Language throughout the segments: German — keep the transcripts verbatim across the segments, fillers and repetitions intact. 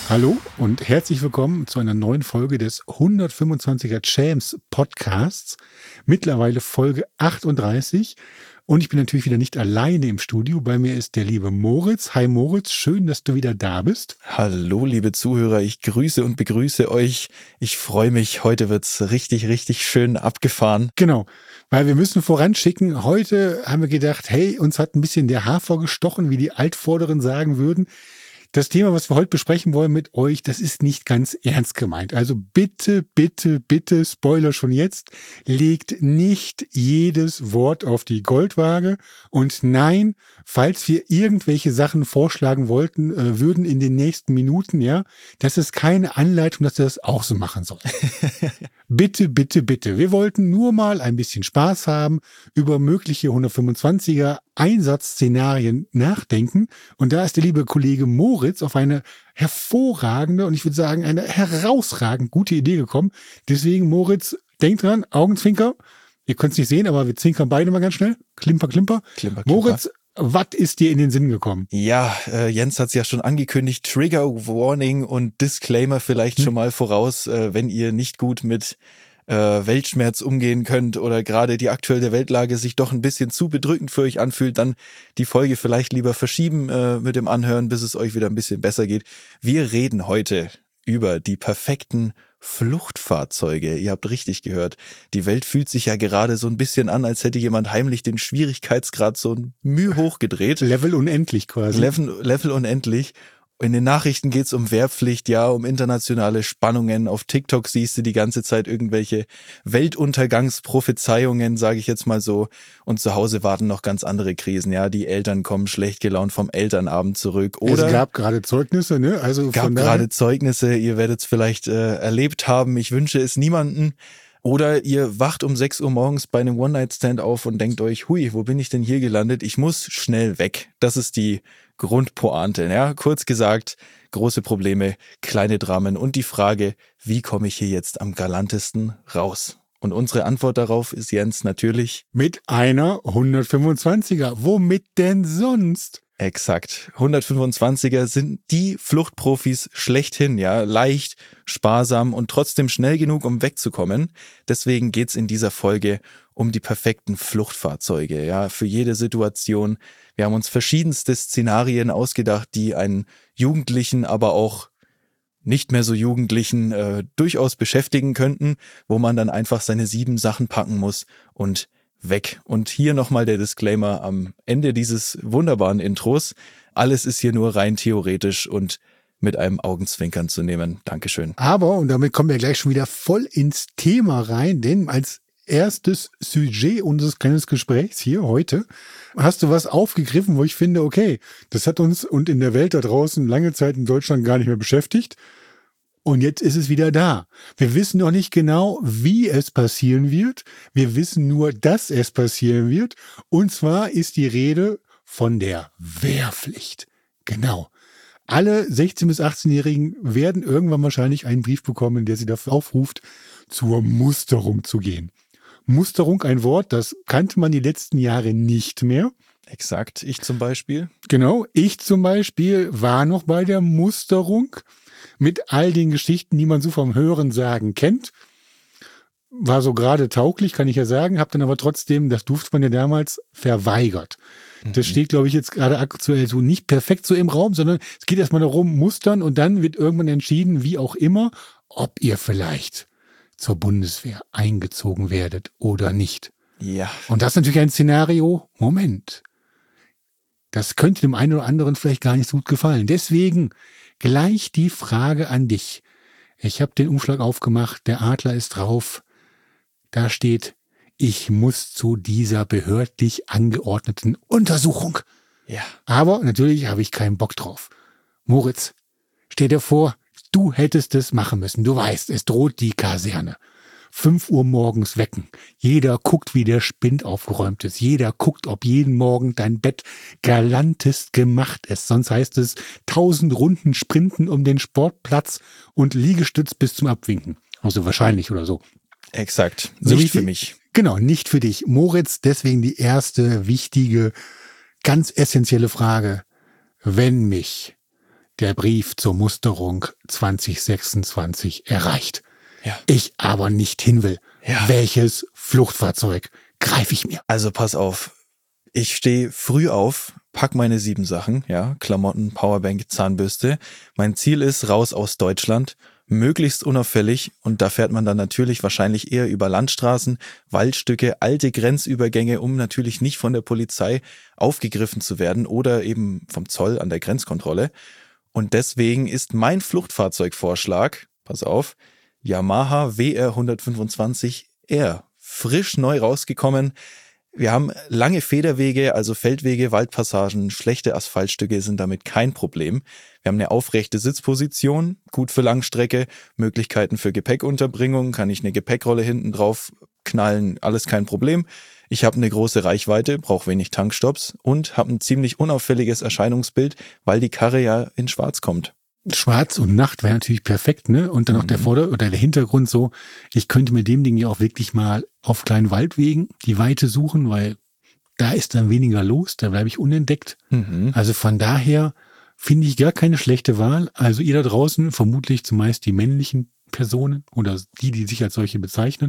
Hallo und herzlich willkommen zu einer neuen Folge des hundertfünfundzwanziger Champs Podcasts. Mittlerweile Folge achtunddreißig. Und ich bin natürlich wieder nicht alleine im Studio. Bei mir ist der liebe Moritz. Hi Moritz, schön, dass du wieder da bist. Hallo liebe Zuhörer, ich grüße und begrüße euch. Ich freue mich, heute wird's richtig, richtig schön abgefahren. Genau, weil wir müssen voranschicken. Heute haben wir gedacht, hey, uns hat ein bisschen der Hafer gestochen, wie die Altvorderen sagen würden. Das Thema, was wir heute besprechen wollen mit euch, das ist nicht ganz ernst gemeint. Also bitte, bitte, bitte, Spoiler schon jetzt, legt nicht jedes Wort auf die Goldwaage. Und nein, falls wir irgendwelche Sachen vorschlagen wollten, äh, würden in den nächsten Minuten, ja, das ist keine Anleitung, dass ihr das auch so machen sollt. Bitte, bitte, bitte. Wir wollten nur mal ein bisschen Spaß haben, über mögliche hundertfünfundzwanziger Einsatzszenarien nachdenken. Und da ist der liebe Kollege Moritz auf eine hervorragende und ich würde sagen eine herausragend gute Idee gekommen. Deswegen, Moritz, denkt dran, Augenzwinker. Ihr könnt es nicht sehen, aber wir zwinkern beide mal ganz schnell. Klimper, klimper. Klimper, klimper. Moritz, was ist dir in den Sinn gekommen? Ja, äh, Jens hat es ja schon angekündigt. Trigger Warning und Disclaimer vielleicht hm. schon mal voraus, äh, wenn ihr nicht gut mit äh, Weltschmerz umgehen könnt oder gerade die aktuelle Weltlage sich doch ein bisschen zu bedrückend für euch anfühlt, dann die Folge vielleicht lieber verschieben äh, mit dem Anhören, bis es euch wieder ein bisschen besser geht. Wir reden heute über die perfekten Fluchtfahrzeuge. Ihr habt richtig gehört. Die Welt fühlt sich ja gerade so ein bisschen an, als hätte jemand heimlich den Schwierigkeitsgrad so ein Mühe hochgedreht. Level unendlich quasi. Level, Level unendlich. In den Nachrichten geht's um Wehrpflicht, ja, um internationale Spannungen. Auf TikTok siehst du die ganze Zeit irgendwelche Weltuntergangsprophezeiungen, sage ich jetzt mal so. Und zu Hause warten noch ganz andere Krisen, ja. Die Eltern kommen schlecht gelaunt vom Elternabend zurück. Oder es gab gerade Zeugnisse, ne? Also gab gerade Zeugnisse, ihr werdet es vielleicht äh, erlebt haben. Ich wünsche es niemanden. Oder ihr wacht um sechs Uhr morgens bei einem One-Night-Stand auf und denkt euch, hui, wo bin ich denn hier gelandet? Ich muss schnell weg. Das ist die Grundpointe. Ja? Kurz gesagt, große Probleme, kleine Dramen und die Frage, wie komme ich hier jetzt am galantesten raus? Und unsere Antwort darauf ist, Jens, natürlich mit einer hundertfünfundzwanziger. Womit denn sonst? Exakt. hundertfünfundzwanziger sind die Fluchtprofis schlechthin, ja. Leicht, sparsam und trotzdem schnell genug, um wegzukommen. Deswegen geht's in dieser Folge um die perfekten Fluchtfahrzeuge, ja. Für jede Situation. Wir haben uns verschiedenste Szenarien ausgedacht, die einen Jugendlichen, aber auch nicht mehr so Jugendlichen äh, durchaus beschäftigen könnten, wo man dann einfach seine sieben Sachen packen muss und weg. Und hier nochmal der Disclaimer am Ende dieses wunderbaren Intros. Alles ist hier nur rein theoretisch und mit einem Augenzwinkern zu nehmen. Dankeschön. Aber, und damit kommen wir gleich schon wieder voll ins Thema rein, denn als erstes Sujet unseres kleinen Gesprächs hier heute hast du was aufgegriffen, wo ich finde, okay, das hat uns und in der Welt da draußen lange Zeit in Deutschland gar nicht mehr beschäftigt. Und jetzt ist es wieder da. Wir wissen noch nicht genau, wie es passieren wird. Wir wissen nur, dass es passieren wird. Und zwar ist die Rede von der Wehrpflicht. Genau. Alle sechzehn- bis achtzehnjährigen werden irgendwann wahrscheinlich einen Brief bekommen, der sie dafür aufruft, zur Musterung zu gehen. Musterung, ein Wort, das kannte man die letzten Jahre nicht mehr. Exakt. Ich zum Beispiel. Genau. Ich zum Beispiel war noch bei der Musterung. Mit all den Geschichten, die man so vom Hörensagen kennt. War so gerade tauglich, kann ich ja sagen, hab dann aber trotzdem, das durfte man ja damals, verweigert. Mhm. Das steht, glaube ich, jetzt gerade aktuell so nicht perfekt so im Raum, sondern es geht erstmal darum, Mustern und dann wird irgendwann entschieden, wie auch immer, ob ihr vielleicht zur Bundeswehr eingezogen werdet oder nicht. Ja. Und das ist natürlich ein Szenario, Moment, das könnte dem einen oder anderen vielleicht gar nicht so gut gefallen. Deswegen gleich die Frage an dich. Ich habe den Umschlag aufgemacht, der Adler ist drauf. Da steht, ich muss zu dieser behördlich angeordneten Untersuchung. Ja. Aber natürlich habe ich keinen Bock drauf. Moritz, stell dir vor, du hättest es machen müssen. Du weißt, es droht die Kaserne. Fünf Uhr morgens wecken. Jeder guckt, wie der Spind aufgeräumt ist. Jeder guckt, ob jeden Morgen dein Bett galantest gemacht ist. Sonst heißt es tausend Runden sprinten um den Sportplatz und Liegestütz bis zum Abwinken. Also wahrscheinlich oder so. Exakt. So nicht wie für die, mich. Genau, nicht für dich. Moritz, deswegen die erste wichtige, ganz essentielle Frage. Wenn mich der Brief zur Musterung zwanzig sechsundzwanzig erreicht. Ja. Ich aber nicht hin will. Ja. Welches Fluchtfahrzeug greife ich mir? Also pass auf. Ich stehe früh auf, pack meine sieben Sachen, ja, Klamotten, Powerbank, Zahnbürste. Mein Ziel ist raus aus Deutschland, möglichst unauffällig, und da fährt man dann natürlich wahrscheinlich eher über Landstraßen, Waldstücke, alte Grenzübergänge, um natürlich nicht von der Polizei aufgegriffen zu werden oder eben vom Zoll an der Grenzkontrolle. Und deswegen ist mein Fluchtfahrzeugvorschlag, pass auf, Yamaha W R hundertfünfundzwanzig R, frisch neu rausgekommen. Wir haben lange Federwege, also Feldwege, Waldpassagen, schlechte Asphaltstücke sind damit kein Problem. Wir haben eine aufrechte Sitzposition, gut für Langstrecke, Möglichkeiten für Gepäckunterbringung, kann ich eine Gepäckrolle hinten drauf knallen, alles kein Problem. Ich habe eine große Reichweite, brauche wenig Tankstops und habe ein ziemlich unauffälliges Erscheinungsbild, weil die Karre ja in Schwarz kommt. Schwarz und Nacht wäre natürlich perfekt, ne? Und dann noch der Vorder- oder der Hintergrund so, ich könnte mit dem Ding ja auch wirklich mal auf kleinen Waldwegen die Weite suchen, weil da ist dann weniger los, da bleibe ich unentdeckt. Mhm. Also von daher finde ich gar keine schlechte Wahl. Also ihr da draußen, vermutlich zumeist die männlichen Personen oder die, die sich als solche bezeichnen,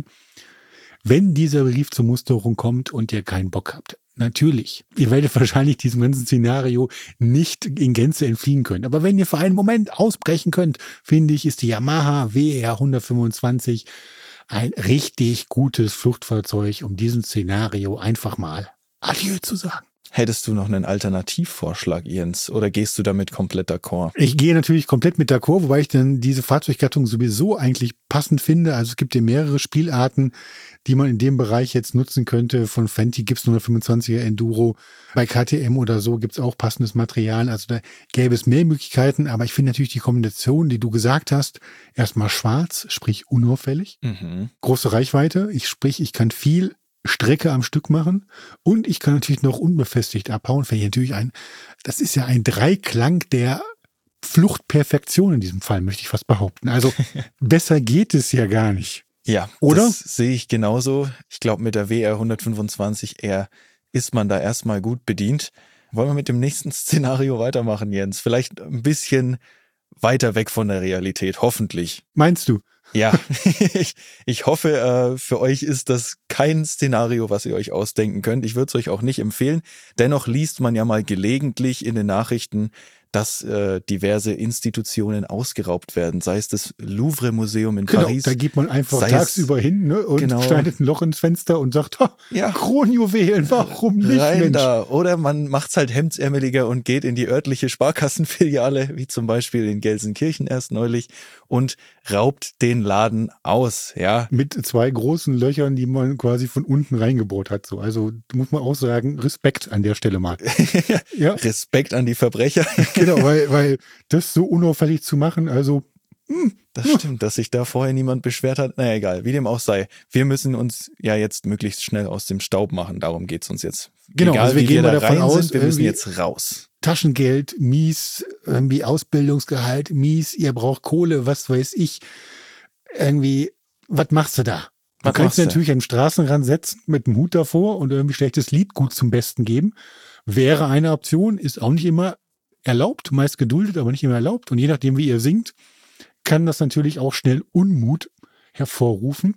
wenn dieser Brief zur Musterung kommt und ihr keinen Bock habt. Natürlich, ihr werdet wahrscheinlich diesem ganzen Szenario nicht in Gänze entfliehen können. Aber wenn ihr für einen Moment ausbrechen könnt, finde ich, ist die Yamaha W R hundertfünfundzwanzig ein richtig gutes Fluchtfahrzeug, um diesem Szenario einfach mal Adieu zu sagen. Hättest du noch einen Alternativvorschlag, Jens, oder gehst du damit komplett d'accord? Ich gehe natürlich komplett mit d'accord, wobei ich dann diese Fahrzeuggattung sowieso eigentlich passend finde. Also es gibt ja mehrere Spielarten, die man in dem Bereich jetzt nutzen könnte. Von Fenty gibt's hundertfünfundzwanziger Enduro, bei K T M oder so gibt's auch passendes Material. Also da gäbe es mehr Möglichkeiten, aber ich finde natürlich die Kombination, die du gesagt hast, erstmal schwarz, sprich unauffällig, Mhm. große Reichweite, ich sprich, ich kann viel Strecke am Stück machen und ich kann natürlich noch unbefestigt abhauen. Finde ich natürlich ein, das ist ja ein Dreiklang der Fluchtperfektion in diesem Fall, möchte ich fast behaupten. Also besser geht es ja gar nicht. Ja, Oder? Das sehe ich genauso. Ich glaube, mit der W R hundertfünfundzwanzig R ist man da erstmal gut bedient. Wollen wir mit dem nächsten Szenario weitermachen, Jens? Vielleicht ein bisschen weiter weg von der Realität, hoffentlich. Meinst du? Ja, ich, ich hoffe, äh, für euch ist das kein Szenario, was ihr euch ausdenken könnt. Ich würde es euch auch nicht empfehlen. Dennoch liest man ja mal gelegentlich in den Nachrichten, dass äh, diverse Institutionen ausgeraubt werden, sei es das Louvre-Museum in Genau, Paris. da geht man einfach sei tagsüber es, hin, ne, und genau, schneidet ein Loch ins Fenster und sagt, ha, ja, Kronjuwelen, warum nicht, rein Mensch? da. Oder man macht's halt hemdsärmeliger und geht in die örtliche Sparkassenfiliale, wie zum Beispiel in Gelsenkirchen erst neulich, und raubt den Laden aus, ja. Mit zwei großen Löchern, die man quasi von unten reingebohrt hat. So. Also muss man auch sagen, Respekt an der Stelle mal. Ja. Respekt an die Verbrecher. Genau, weil, weil das so unauffällig zu machen, also hm, Das stimmt, dass sich da vorher niemand beschwert hat. Naja, egal, wie dem auch sei. Wir müssen uns ja jetzt möglichst schnell aus dem Staub machen. Darum geht's uns jetzt. Genau, egal, also wir wie gehen wir mal da davon rein aus, sind, wir müssen irgendwie jetzt raus. Taschengeld, mies, irgendwie Ausbildungsgehalt, mies, ihr braucht Kohle, was weiß ich. Irgendwie, was machst du da? Du Was kannst machst du? natürlich am Straßenrand setzen mit dem Hut davor und irgendwie schlechtes Lied gut zum Besten geben. Wäre eine Option, ist auch nicht immer erlaubt, meist geduldet, aber nicht immer erlaubt. Und je nachdem, wie ihr singt, kann das natürlich auch schnell Unmut hervorrufen.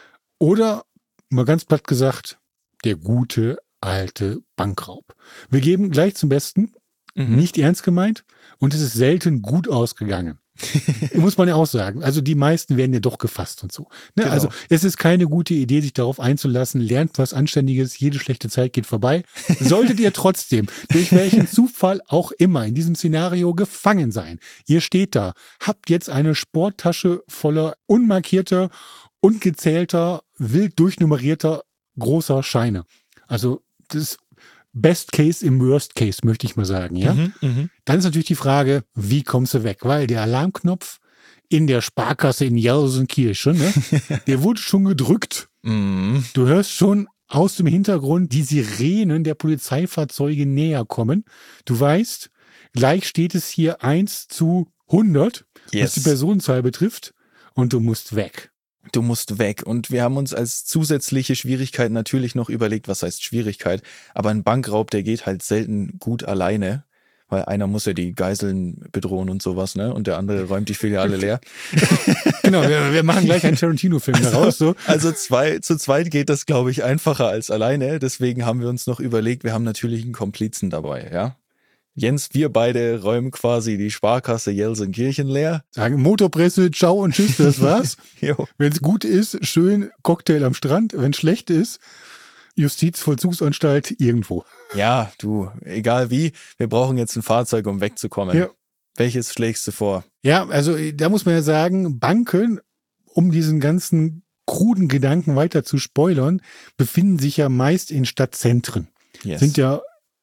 Oder, mal ganz platt gesagt, der gute alte Bankraub. Wir geben gleich zum Besten, Mhm. nicht ernst gemeint, und es ist selten gut ausgegangen. Muss man ja auch sagen. Also die meisten werden ja doch gefasst und so. Ne? Genau. Also es ist keine gute Idee, sich darauf einzulassen. Lernt was Anständiges, jede schlechte Zeit geht vorbei. Solltet ihr trotzdem, durch welchen Zufall auch immer, in diesem Szenario gefangen sein. Ihr steht da, habt jetzt eine Sporttasche voller unmarkierter, ungezählter, wild durchnummerierter großer Scheine. Also das Best Case im Worst Case, möchte ich mal sagen, ja? Mhm, mhm. Dann ist natürlich die Frage, wie kommst du weg? Weil der Alarmknopf in der Sparkasse in Gelsenkirchen, ne, der wurde schon gedrückt. Mhm. Du hörst schon aus dem Hintergrund die Sirenen der Polizeifahrzeuge näher kommen. Du weißt, gleich steht es hier eins zu hundert, Yes. was die Personenzahl betrifft, und du musst weg. Du musst weg. Und wir haben uns als zusätzliche Schwierigkeit natürlich noch überlegt, was heißt Schwierigkeit, aber ein Bankraub, der geht halt selten gut alleine. weil einer muss ja die Geiseln bedrohen und sowas, ne? Und der andere räumt die Filiale leer. Genau, wir, wir machen gleich einen Tarantino-Film also, daraus. So. Also zwei, zu zweit geht das, glaube ich, einfacher als alleine. Deswegen haben wir uns noch überlegt, wir haben natürlich einen Komplizen dabei, ja. Jens, wir beide räumen quasi die Sparkasse Gelsenkirchen leer. Sagen Motorpresse, ciao und tschüss, das war's. Wenn es gut ist, schön Cocktail am Strand. Wenn es schlecht ist, Justizvollzugsanstalt irgendwo. Ja, du, egal wie, wir brauchen jetzt ein Fahrzeug, um wegzukommen. Ja. Welches schlägst du vor? Ja, also da muss man ja sagen, Banken, um diesen ganzen kruden Gedanken weiter zu spoilern, befinden sich ja meist in Stadtzentren. Yes. Sind ja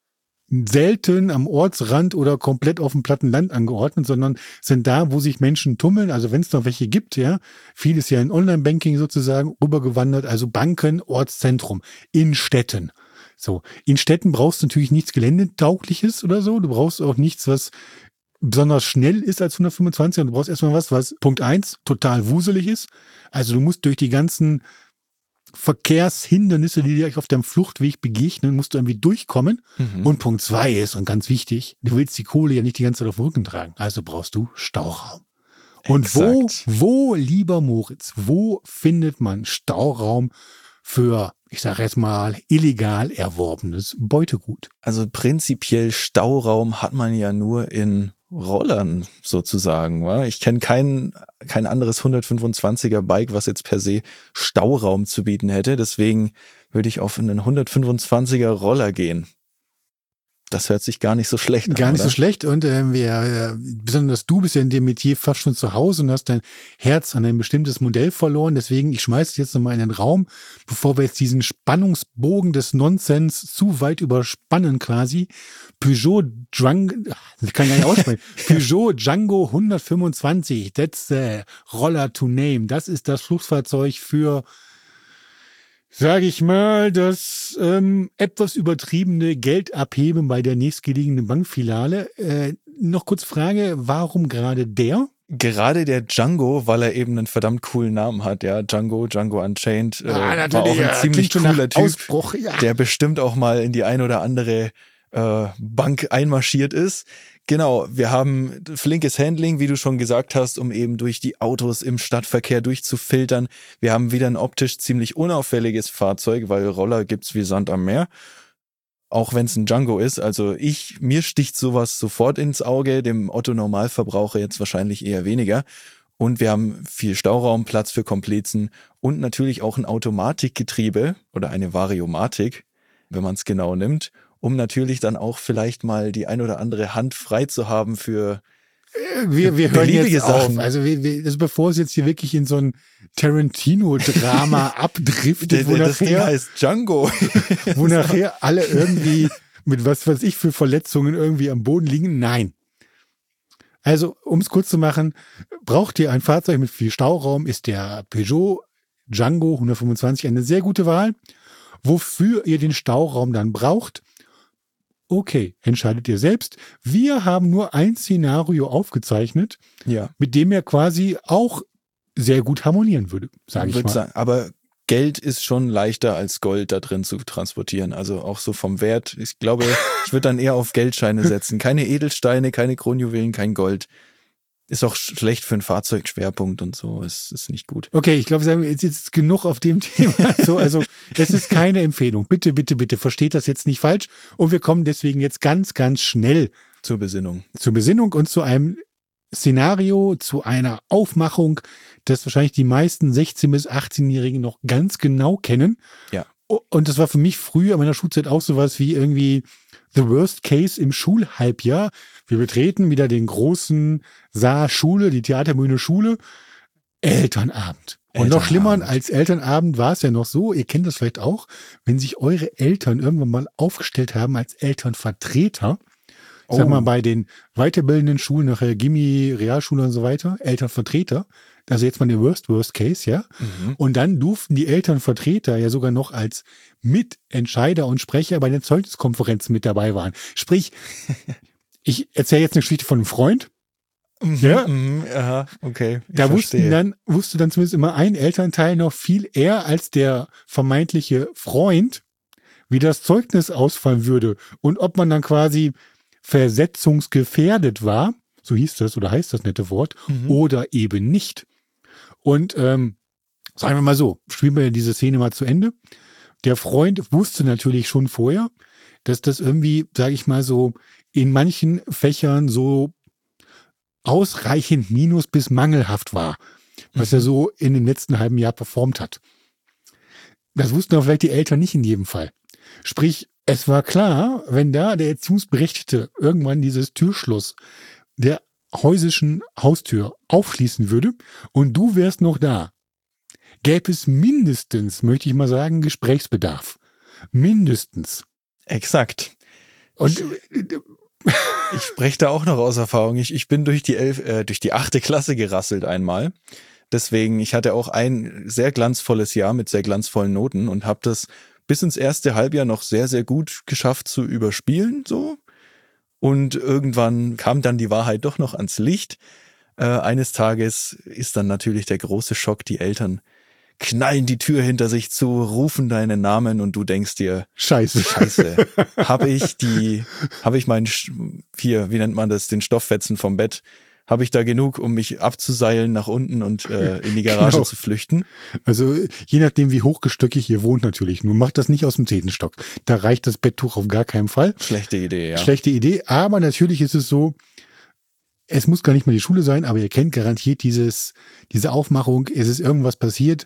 selten am Ortsrand oder komplett auf dem platten Land angeordnet, sondern sind da, wo sich Menschen tummeln. Also wenn es noch welche gibt, ja, vieles ja in Online-Banking sozusagen rübergewandert. Also Banken, Ortszentrum in Städten. So, in Städten brauchst du natürlich nichts Geländetaugliches oder so. Du brauchst auch nichts, was besonders schnell ist als hundertfünfundzwanzig. Und du brauchst erstmal was, was Punkt eins total wuselig ist. Also du musst durch die ganzen Verkehrshindernisse, die dir auf deinem Fluchtweg begegnen, musst du irgendwie durchkommen. Mhm. Und Punkt zwei ist, und ganz wichtig, du willst die Kohle ja nicht die ganze Zeit auf dem Rücken tragen. Also brauchst du Stauraum. Und Exakt. wo, wo, lieber Moritz, wo findet man Stauraum für, ich sage jetzt mal, illegal erworbenes Beutegut? Also prinzipiell Stauraum hat man ja nur in Rollern sozusagen. Wa? Ich kenne kein, kein anderes hundertfünfundzwanziger Bike, was jetzt per se Stauraum zu bieten hätte. Deswegen würde ich auf einen hundertfünfundzwanziger Roller gehen. Das hört sich gar nicht so schlecht an. Gar nicht oder? so schlecht. Und äh, wir, äh, besonders du bist ja in dem Metier fast schon zu Hause und hast dein Herz an ein bestimmtes Modell verloren. Deswegen, ich schmeiße es jetzt nochmal in den Raum, bevor wir jetzt diesen Spannungsbogen des Nonsens zu weit überspannen quasi. Peugeot Django, ich kann gar nicht aussprechen. Peugeot Django hundertfünfundzwanzig, that's the roller to name. Das ist das Fluchtfahrzeug für, sage ich mal, das ähm, etwas übertriebene Geldabheben bei der nächstgelegenen Bankfiliale. Äh, noch kurz Frage, warum gerade der? Gerade der Django, weil er eben einen verdammt coolen Namen hat, ja. Django, Django Unchained, äh, ah, war auch ein ja, ziemlich cooler Typ, Ausbruch, ja. der bestimmt auch mal in die ein oder andere äh, Bank einmarschiert ist. Genau, wir haben flinkes Handling, wie du schon gesagt hast, um eben durch die Autos im Stadtverkehr durchzufiltern. Wir haben wieder ein optisch ziemlich unauffälliges Fahrzeug, weil Roller gibt's wie Sand am Meer. Auch wenn es ein Django ist. Also ich, mir sticht sowas sofort ins Auge, dem Otto-Normalverbraucher jetzt wahrscheinlich eher weniger. Und wir haben viel Stauraum, Platz für Komplizen und natürlich auch ein Automatikgetriebe oder eine Variomatik, wenn man es genau nimmt, um natürlich dann auch vielleicht mal die ein oder andere Hand frei zu haben für wir, wir hören jetzt Sachen. auf. Also, wir, wir, also bevor es jetzt hier wirklich in so ein Tarantino-Drama abdriftet, wo das nachher, Ding heißt Django. wo nachher alle irgendwie mit was weiß ich für Verletzungen irgendwie am Boden liegen. Nein. Also, um es kurz zu machen, braucht ihr ein Fahrzeug mit viel Stauraum, ist der Peugeot Django hundertfünfundzwanzig eine sehr gute Wahl. Wofür ihr den Stauraum dann braucht, okay, entscheidet ihr selbst. Wir haben nur ein Szenario aufgezeichnet, ja, mit dem er quasi auch sehr gut harmonieren würde, sage ich mal. Sagen, aber Geld ist schon leichter als Gold da drin zu transportieren. Also auch so vom Wert. Ich glaube, ich würde dann eher auf Geldscheine setzen. Keine Edelsteine, keine Kronjuwelen, kein Gold. Ist auch schlecht für einen Fahrzeugschwerpunkt und so. Es ist nicht gut. Okay, ich glaube, jetzt ist genug auf dem Thema. So, also es ist keine Empfehlung. Bitte, bitte, bitte, versteht das jetzt nicht falsch. Und wir kommen deswegen jetzt ganz, ganz schnell zur Besinnung. Zur Besinnung und zu einem Szenario, zu einer Aufmachung, das wahrscheinlich die meisten sechzehn- bis achtzehnjährigen noch ganz genau kennen. Ja. Und das war für mich früher in meiner Schulzeit auch sowas wie irgendwie the worst case im Schulhalbjahr. Wir betreten wieder den großen Saal Schule, die Theaterbühne Schule, Elternabend. Und noch schlimmer als Elternabend war es ja noch so, ihr kennt das vielleicht auch, wenn sich eure Eltern irgendwann mal aufgestellt haben als Elternvertreter, oh. Sag mal bei den weiterbildenden Schulen, nachher Gimmi, Realschule und so weiter, Elternvertreter, also jetzt mal der Worst, Worst Case, ja. Mhm. Und dann durften die Elternvertreter ja sogar noch als Mitentscheider und Sprecher bei den Zeugniskonferenzen mit dabei waren. Sprich, ich erzähle jetzt eine Geschichte von einem Freund. Mhm, ja, mhm, aha, okay. Da wussten dann, wusste dann zumindest immer ein Elternteil noch viel eher als der vermeintliche Freund, wie das Zeugnis ausfallen würde und ob man dann quasi versetzungsgefährdet war, so hieß das oder heißt das nette Wort, mhm. oder eben nicht. Und ähm, sagen wir mal so, spielen wir diese Szene mal zu Ende. Der Freund wusste natürlich schon vorher, dass das irgendwie, sage ich mal so, in manchen Fächern so ausreichend minus bis mangelhaft war, was mhm. er so in dem letzten halben Jahr performt hat. Das wussten aber vielleicht die Eltern nicht in jedem Fall. Sprich, es war klar, wenn da der Erziehungsberechtigte irgendwann dieses Türschloss der häusischen Haustür aufschließen würde und du wärst noch da, gäbe es mindestens, möchte ich mal sagen, Gesprächsbedarf. Mindestens. Exakt. Und ich spreche da auch noch aus Erfahrung. Ich, ich bin durch die elf, äh, durch die achte Klasse gerasselt einmal. Deswegen, ich hatte auch ein sehr glanzvolles Jahr mit sehr glanzvollen Noten und habe das bis ins erste Halbjahr noch sehr, sehr gut geschafft zu überspielen, so. Und irgendwann kam dann die Wahrheit doch noch ans Licht. Äh, eines Tages ist dann natürlich der große Schock, die Eltern knallen die Tür hinter sich zu, rufen deinen Namen und du denkst dir, Scheiße, Scheiße, habe ich die, habe ich meinen, hier, wie nennt man das, den Stofffetzen vom Bett, habe ich da genug, um mich abzuseilen nach unten und äh, in die Garage genau. zu flüchten? Also je nachdem, wie hochgestöckig ihr wohnt natürlich. Nur macht das nicht aus dem zehnten Stock. Da reicht das Betttuch auf gar keinen Fall. Schlechte Idee, ja. Schlechte Idee, aber natürlich ist es so, es muss gar nicht mal die Schule sein, aber ihr kennt garantiert dieses, diese Aufmachung, es ist irgendwas passiert.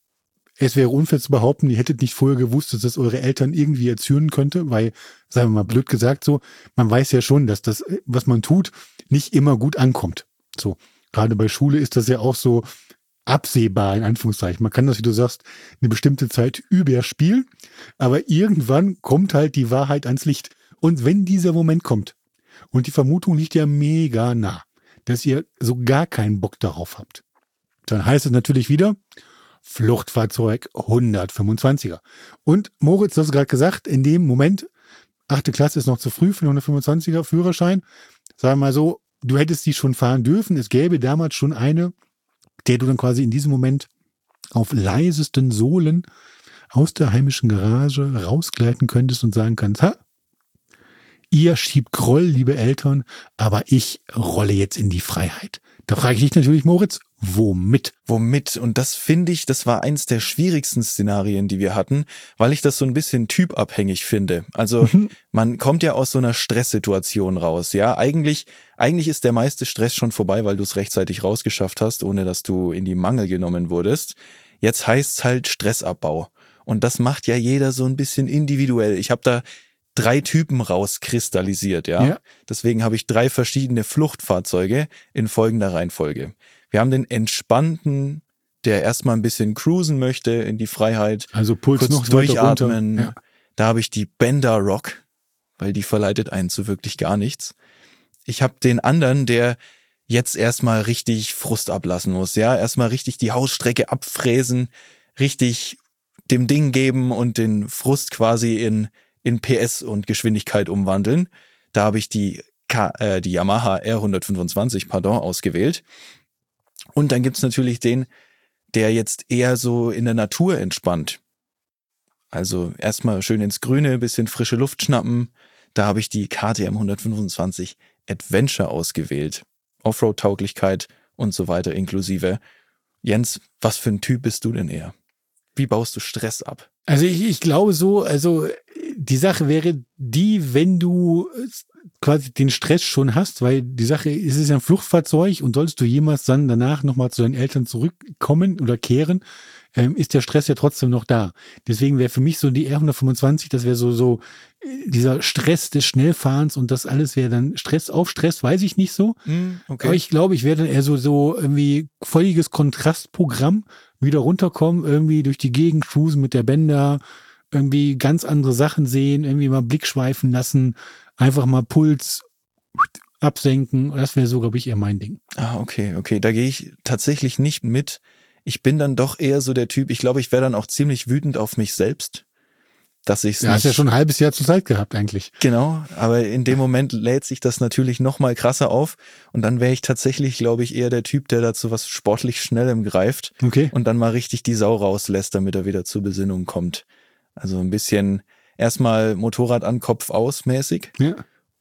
Es wäre unfair zu behaupten, ihr hättet nicht vorher gewusst, dass das eure Eltern irgendwie erzürnen könnte, weil, sagen wir mal blöd gesagt so, man weiß ja schon, dass das, was man tut, nicht immer gut ankommt. So, gerade bei Schule ist das ja auch so absehbar, in Anführungszeichen. Man kann das, wie du sagst, eine bestimmte Zeit überspielen, aber irgendwann kommt halt die Wahrheit ans Licht. Und wenn dieser Moment kommt, und die Vermutung liegt ja mega nah, dass ihr so gar keinen Bock darauf habt, dann heißt es natürlich wieder, Fluchtfahrzeug hundertfünfundzwanziger. Und Moritz, du hast gerade gesagt, in dem Moment, achte Klasse ist noch zu früh für einen hundertfünfundzwanziger Führerschein. Sagen wir mal so, du hättest die schon fahren dürfen. Es gäbe damals schon eine, der du dann quasi in diesem Moment auf leisesten Sohlen aus der heimischen Garage rausgleiten könntest und sagen kannst, ha, ihr schiebt Groll, liebe Eltern, aber ich rolle jetzt in die Freiheit. Da frage ich dich natürlich, Moritz, womit? Womit? Und das finde ich, das war eins der schwierigsten Szenarien, die wir hatten, weil ich das so ein bisschen typabhängig finde. Also mhm. man kommt ja aus so einer Stresssituation raus. Ja, eigentlich, eigentlich ist der meiste Stress schon vorbei, weil du es rechtzeitig rausgeschafft hast, ohne dass du in die Mangel genommen wurdest. Jetzt heißt es halt Stressabbau. Und das macht ja jeder so ein bisschen individuell. Ich habe da drei Typen rauskristallisiert, ja? ja. Deswegen habe ich drei verschiedene Fluchtfahrzeuge in folgender Reihenfolge. Wir haben den entspannten, der erstmal ein bisschen cruisen möchte in die Freiheit. Also Puls kurz noch durchatmen. Ja. Da habe ich die Bender Rock, weil die verleitet einen zu wirklich gar nichts. Ich habe den anderen, der jetzt erstmal richtig Frust ablassen muss, ja? Erstmal richtig die Hausstrecke abfräsen, richtig dem Ding geben und den Frust quasi in in P S und Geschwindigkeit umwandeln. Da habe ich die, K, äh, die Yamaha R hundertfünfundzwanzig, pardon, ausgewählt. Und dann gibt's natürlich den, der jetzt eher so in der Natur entspannt. Also erstmal schön ins Grüne, bisschen frische Luft schnappen. Da habe ich die K T M hundertfünfundzwanzig Adventure ausgewählt. Offroad-Tauglichkeit und so weiter inklusive. Jens, was für ein Typ bist du denn eher? Wie baust du Stress ab? Also ich, ich glaube so, also die Sache wäre die, wenn du quasi den Stress schon hast, weil die Sache ist, es ist ja ein Fluchtfahrzeug und sollst du jemals dann danach nochmal zu deinen Eltern zurückkommen oder kehren, ähm, ist der Stress ja trotzdem noch da. Deswegen wäre für mich so die R hundertfünfundzwanzig, das wäre so, so dieser Stress des Schnellfahrens und das alles wäre dann Stress auf Stress, weiß ich nicht so. Mm, okay. Aber ich glaube, ich wäre dann eher so, so irgendwie völliges Kontrastprogramm, wieder runterkommen, irgendwie durch die Gegend cruisen mit der Bänder, irgendwie ganz andere Sachen sehen, irgendwie mal Blick schweifen lassen, einfach mal Puls absenken. Das wäre so, glaube ich, eher mein Ding. Ah, okay, okay. Da gehe ich tatsächlich nicht mit. Ich bin dann doch eher so der Typ, ich glaube, ich wäre dann auch ziemlich wütend auf mich selbst, dass ich es ja, nicht... hast ja schon ein halbes Jahr zur Zeit gehabt eigentlich. Genau, aber in dem Moment lädt sich das natürlich noch mal krasser auf und dann wäre ich tatsächlich, glaube ich, eher der Typ, der dazu was sportlich Schnellem greift okay. und dann mal richtig die Sau rauslässt, damit er wieder zur Besinnung kommt. Also ein bisschen erstmal Motorrad an, Kopf aus mäßig ja.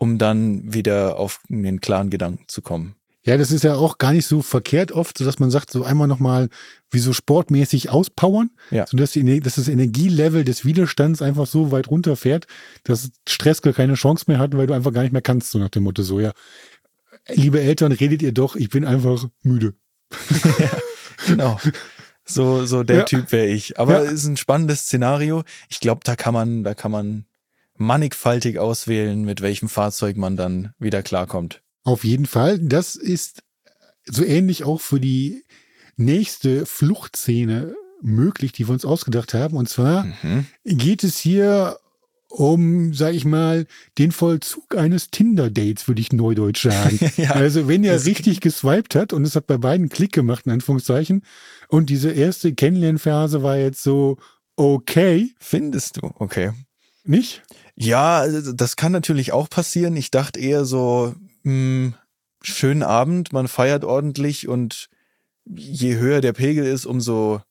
um dann wieder auf den klaren Gedanken zu kommen. Ja, das ist ja auch gar nicht so verkehrt oft, so dass man sagt, so einmal nochmal wie so sportmäßig auspowern, Ja. sodass die, dass das Energielevel des Widerstands einfach so weit runterfährt, dass Stress gar keine Chance mehr hat, weil du einfach gar nicht mehr kannst, so nach dem Motto so, ja, liebe Eltern, redet ihr doch, ich bin einfach müde. Ja, genau. So, so der Ja. Typ wäre ich. Aber Ja. es ist ein spannendes Szenario. Ich glaube, da kann man, da kann man mannigfaltig auswählen, mit welchem Fahrzeug man dann wieder klarkommt. Auf jeden Fall. Das ist so ähnlich auch für die nächste Fluchtszene möglich, die wir uns ausgedacht haben. Und zwar Mhm. geht es hier um, sag ich mal, den Vollzug eines Tinder-Dates, würde ich neudeutsch sagen. Ja, Also wenn er das- richtig geswiped hat und es hat bei beiden Klick gemacht, in Anführungszeichen, und diese erste Kennenlernphase war jetzt so okay, Findest du? Okay. nicht? Ja, also das kann natürlich auch passieren. Ich dachte eher so, mh, schönen Abend, man feiert ordentlich und je höher der Pegel ist, umso,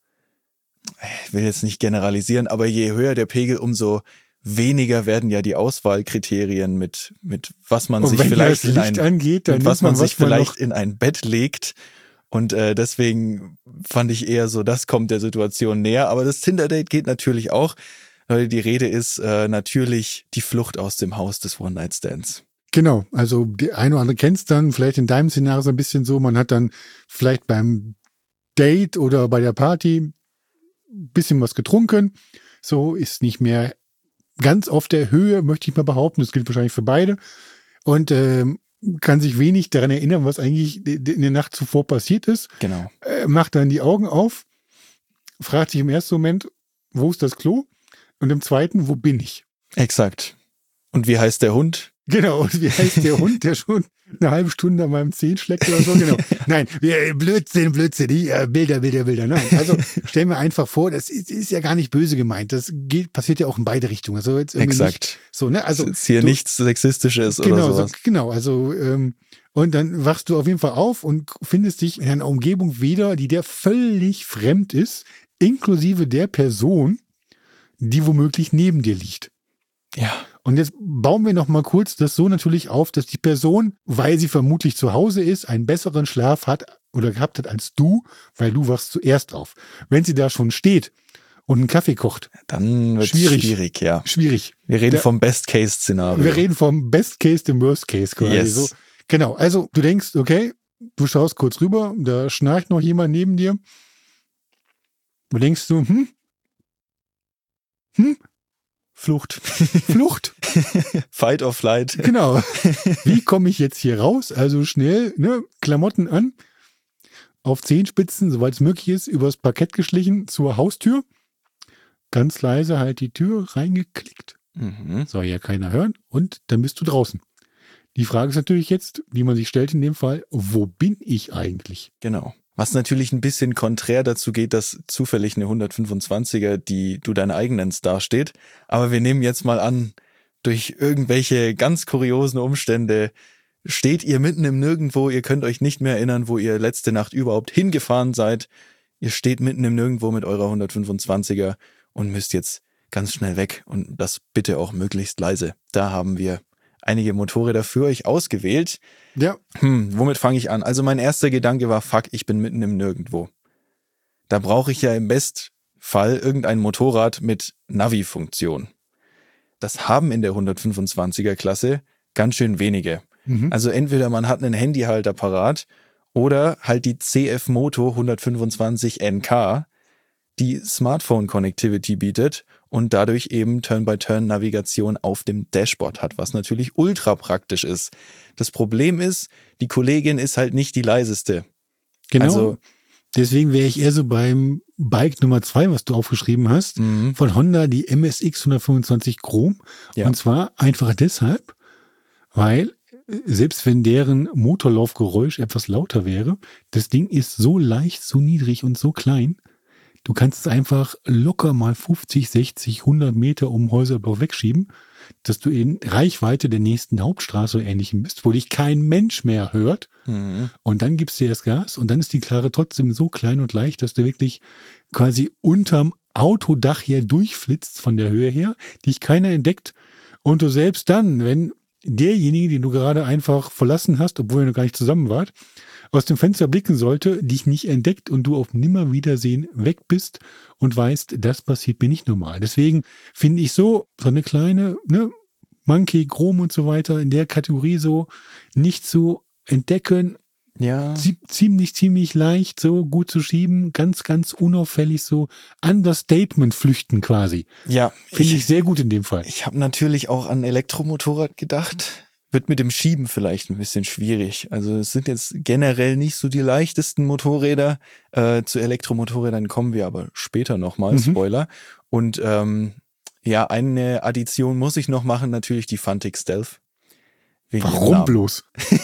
ich will jetzt nicht generalisieren, aber je höher der Pegel, umso weniger werden ja die Auswahlkriterien mit, mit was man Und sich wenn vielleicht das in Licht ein, angeht, dann mit was nimmt man sich was vielleicht noch, in ein Bett legt. Und äh, deswegen fand ich eher so, das kommt der Situation näher. Aber das Tinder-Date geht natürlich auch. Weil die Rede ist äh, natürlich die Flucht aus dem Haus des One-Night-Stands. Genau, also die eine oder andere kennt es dann, vielleicht in deinem Szenario so ein bisschen so, man hat dann vielleicht beim Date oder bei der Party ein bisschen was getrunken, so ist nicht mehr ganz auf der Höhe, möchte ich mal behaupten, das gilt wahrscheinlich für beide und ähm, kann sich wenig daran erinnern, was eigentlich in der Nacht zuvor passiert ist, Genau. äh, macht dann die Augen auf, fragt sich im ersten Moment, wo ist das Klo? Und im zweiten, wo bin ich? Exakt. Und wie heißt der Hund? Genau, und wie heißt der Hund, der schon eine halbe Stunde an meinem Zehen schlägt oder so? Genau. Nein, wir- Blödsinn, Blödsinn, die, äh, Bilder, Bilder, Bilder. Nein, also stellen wir einfach vor, das ist, ist ja gar nicht böse gemeint. Das geht, passiert ja auch in beide Richtungen. Also jetzt irgendwie nicht Exakt. so, ne? Also Also ist hier du- nichts Sexistisches genau, oder so, sowas. genau, also ähm, und dann wachst du auf jeden Fall auf und findest dich in einer Umgebung wieder, die dir völlig fremd ist, inklusive der Person, die womöglich neben dir liegt. Ja. Und jetzt bauen wir noch mal kurz das so natürlich auf, dass die Person, weil sie vermutlich zu Hause ist, einen besseren Schlaf hat oder gehabt hat als du, weil du wachst zuerst auf. Wenn sie da schon steht und einen Kaffee kocht, Dann wird es Schwierig. schwierig, ja. schwierig. Wir reden Der- vom Best-Case-Szenario. Wir reden vom Best Case, dem Worst Case quasi. Yes. So. Genau, also du denkst, okay, du schaust kurz rüber, da schnarcht noch jemand neben dir. Du denkst du, hm? Hm? Flucht. Flucht. Fight or flight. Genau. Wie komme ich jetzt hier raus? Also schnell, ne, Klamotten an, auf Zehenspitzen, soweit es möglich ist, übers Parkett geschlichen zur Haustür. Ganz leise halt die Tür reingeklickt. Mhm. Soll ja keiner hören. Und dann bist du draußen. Die Frage ist natürlich jetzt, die man sich stellt in dem Fall, wo bin ich eigentlich? Genau. Was natürlich ein bisschen konträr dazu geht, dass zufällig eine hundertfünfundzwanziger, die du dein eigen nennst, dasteht. Aber wir nehmen jetzt mal an, durch irgendwelche ganz kuriosen Umstände steht ihr mitten im Nirgendwo, ihr könnt euch nicht mehr erinnern, wo ihr letzte Nacht überhaupt hingefahren seid. Ihr steht mitten im Nirgendwo mit eurer hundertfünfundzwanziger und müsst jetzt ganz schnell weg und das bitte auch möglichst leise. Da haben wir einige Motorräder für euch ausgewählt. Ja, Hm, womit fange ich an? Also mein erster Gedanke war, fuck, ich bin mitten im Nirgendwo. Da brauche ich ja im Bestfall irgendein Motorrad mit Navi-Funktion. Das haben in der hundertfünfundzwanziger Klasse ganz schön wenige. mhm. Also entweder man hat einen Handyhalter parat oder halt die C F Moto hundertfünfundzwanzig N K, die Smartphone-Connectivity bietet und dadurch eben Turn-by-Turn-Navigation auf dem Dashboard hat, was natürlich ultra praktisch ist. Das Problem ist, die Kollegin ist halt nicht die leiseste. genau. Also, Deswegen wäre ich eher so beim Bike Nummer zwei, was du aufgeschrieben hast, mh, von Honda, die M S X hundertfünfundzwanzig Chrom. Ja. Und zwar einfach deshalb, weil äh, selbst wenn deren Motorlaufgeräusch etwas lauter wäre, das Ding ist so leicht, so niedrig und so klein, du kannst es einfach locker mal fünfzig, sechzig, hundert Meter um Häuserbau wegschieben, dass du in Reichweite der nächsten Hauptstraße oder Ähnlichem bist, wo dich kein Mensch mehr hört. mh. Und dann gibst du dir das Gas und dann ist die Karre trotzdem so klein und leicht, dass du wirklich quasi unterm Autodach her durchflitzt von der Höhe her, dich keiner entdeckt und du selbst dann, wenn derjenige, den du gerade einfach verlassen hast, obwohl ihr noch gar nicht zusammen wart, aus dem Fenster blicken sollte, dich nicht entdeckt und du auf Nimmerwiedersehen weg bist und weißt, das passiert mir nicht normal. Deswegen finde ich so, so eine kleine, ne, Monkey, Chrom und so weiter in der Kategorie so nicht zu entdecken, Ja. zie- ziemlich, ziemlich leicht so gut zu schieben, ganz, ganz unauffällig so Understatement flüchten quasi. Ja, Finde ich sehr gut in dem Fall. Ich habe natürlich auch an Elektromotorrad gedacht. Wird mit dem Schieben vielleicht ein bisschen schwierig. Also es sind jetzt generell nicht so die leichtesten Motorräder. Äh, zu Elektromotorrädern kommen wir aber später nochmal, Mhm. Spoiler. Und ähm, ja, eine Addition muss ich noch machen, natürlich die Fantic Stealth. Wegen dem Warum Namen. bloß?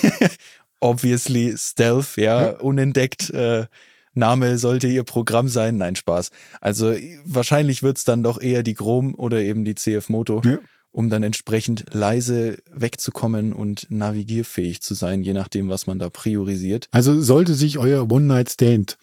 Obviously Stealth, ja, Ja. unentdeckt. Äh, Name sollte ihr Programm sein. Nein, Spaß. Also wahrscheinlich wird's dann doch eher die Chrom oder eben die C F Moto, Ja. um dann entsprechend leise wegzukommen und navigierfähig zu sein, je nachdem, was man da priorisiert. Also sollte sich euer One-Night-Stand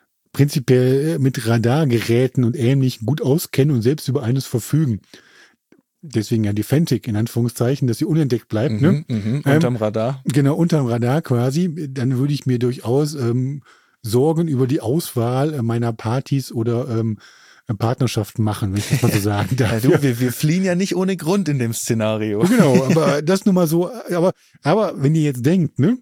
prinzipiell mit Radargeräten und Ähnlichem gut auskennen und selbst über eines verfügen. Deswegen ja die Fantic in Anführungszeichen, dass sie unentdeckt bleibt. Ne? Mhm, mhm, Ähm, unterm Radar. Genau, unterm Radar quasi. Dann würde ich mir durchaus ähm, Sorgen über die Auswahl äh, meiner Partys oder ähm, Partnerschaften machen, wenn ich das mal so sagen Ja, darf. du, wir, wir fliehen ja nicht ohne Grund in dem Szenario. Genau, aber das nur mal so. Aber, aber wenn ihr jetzt denkt, ne,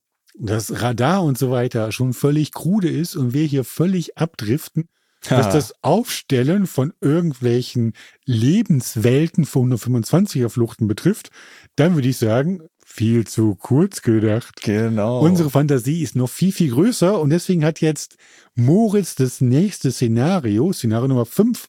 dass Radar und so weiter schon völlig krude ist und wir hier völlig abdriften, was das Aufstellen von irgendwelchen Lebenswelten von hundertfünfundzwanziger Fluchten betrifft, dann würde ich sagen, viel zu kurz gedacht. Genau. Unsere Fantasie ist noch viel, viel größer und deswegen hat jetzt Moritz das nächste Szenario, Szenario Nummer fünf,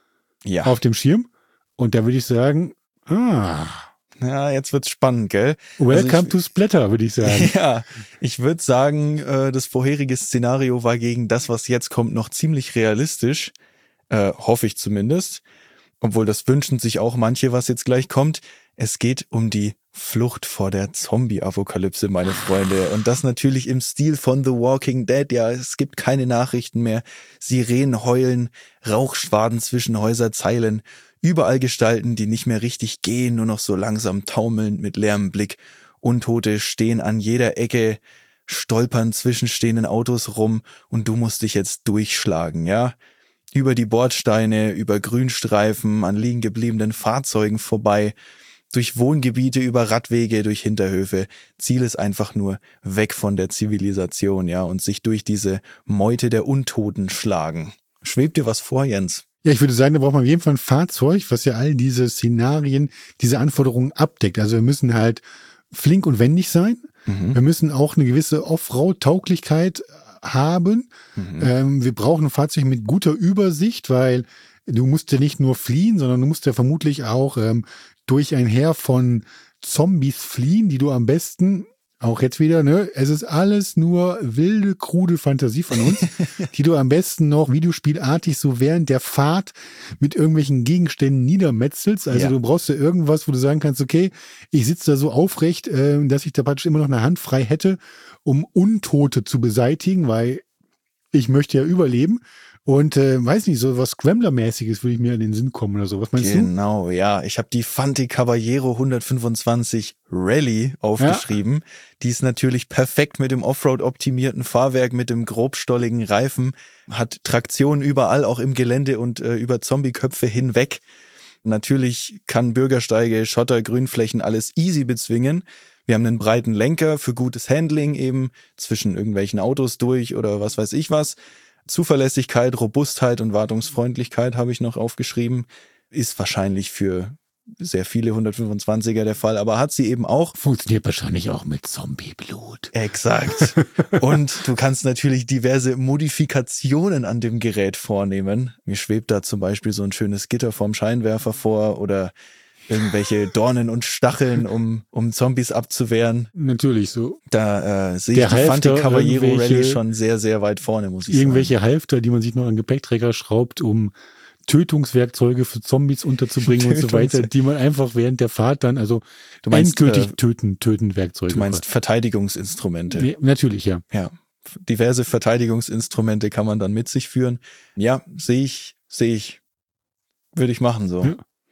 ja. auf dem Schirm. Und da würde ich sagen, ah, ja, jetzt wird's spannend, gell? welcome Also ich- to Splatter, würde ich sagen. Ja, ich würde sagen, äh, das vorherige Szenario war gegen das, was jetzt kommt, noch ziemlich realistisch. Äh, hoffe ich zumindest. Obwohl das wünschen sich auch manche, was jetzt gleich kommt. Es geht um die Flucht vor der Zombie-Apokalypse, meine Freunde. Und das natürlich im Stil von The Walking Dead. Ja, es gibt keine Nachrichten mehr. Sirenen heulen, Rauchschwaden zwischen Häuserzeilen. Überall Gestalten, die nicht mehr richtig gehen, nur noch so langsam taumelnd mit leerem Blick. Untote stehen an jeder Ecke, stolpern zwischen stehenden Autos rum und du musst dich jetzt durchschlagen, ja? Über die Bordsteine, über Grünstreifen, an liegen gebliebenen Fahrzeugen vorbei, durch Wohngebiete, über Radwege, durch Hinterhöfe. Ziel ist einfach nur weg von der Zivilisation, ja, und sich durch diese Meute der Untoten schlagen. Schwebt dir was vor, Jens? Ja, ich würde sagen, da braucht man auf jeden Fall ein Fahrzeug, was ja all diese Szenarien, diese Anforderungen abdeckt. Also wir müssen halt flink und wendig sein. Mhm. Wir müssen auch eine gewisse Offroad-Tauglichkeit haben. Mhm. Ähm, wir brauchen ein Fahrzeug mit guter Übersicht, weil du musst ja nicht nur fliehen, sondern du musst ja vermutlich auch ähm, durch ein Heer von Zombies fliehen, die du am besten, auch jetzt wieder, ne, es ist alles nur wilde, krude Fantasie von uns, die du am besten noch videospielartig so während der Fahrt mit irgendwelchen Gegenständen niedermetzelst. Also Ja. du brauchst ja irgendwas, wo du sagen kannst, okay, ich sitze da so aufrecht, äh, dass ich da praktisch immer noch eine Hand frei hätte, um Untote zu beseitigen, weil ich möchte ja überleben. Und äh, weiß nicht, so was Scrambler-mäßiges würde ich mir in den Sinn kommen oder so. Was meinst du? Genau, ja. Ich habe die Fanti Caballero hundertfünfundzwanzig Rally aufgeschrieben. Die ist natürlich perfekt mit dem Offroad-optimierten Fahrwerk, mit dem grobstolligen Reifen, hat Traktion überall, auch im Gelände und äh, über Zombieköpfe hinweg. Natürlich kann Bürgersteige, Schotter, Grünflächen alles easy bezwingen. Wir haben einen breiten Lenker für gutes Handling eben zwischen irgendwelchen Autos durch oder was weiß ich was. Zuverlässigkeit, Robustheit und Wartungsfreundlichkeit habe ich noch aufgeschrieben. Ist wahrscheinlich für sehr viele hundertfünfundzwanziger der Fall, aber hat sie eben auch. Funktioniert wahrscheinlich auch mit Zombieblut. Exakt. Und du kannst natürlich diverse Modifikationen an dem Gerät vornehmen. Mir schwebt da zum Beispiel so ein schönes Gitter vorm Scheinwerfer vor oder irgendwelche Dornen und Stacheln, um, um Zombies abzuwehren. Natürlich so. Da äh, sehe Der ich die Halfter, Fanti Caballero irgendwelche- Rally schon sehr, sehr weit vorne, muss ich Irgendwelche sagen. Halfter, die man sich noch an Gepäckträger schraubt, um Tötungswerkzeuge für Zombies unterzubringen und so weiter, die man einfach während der Fahrt dann, also Du meinst, endgültig äh, töten, töten Werkzeuge. Du meinst Verteidigungsinstrumente. Nee, natürlich, ja. Ja, diverse Verteidigungsinstrumente kann man dann mit sich führen. Ja, sehe ich, sehe ich. Würde ich machen so. Ja.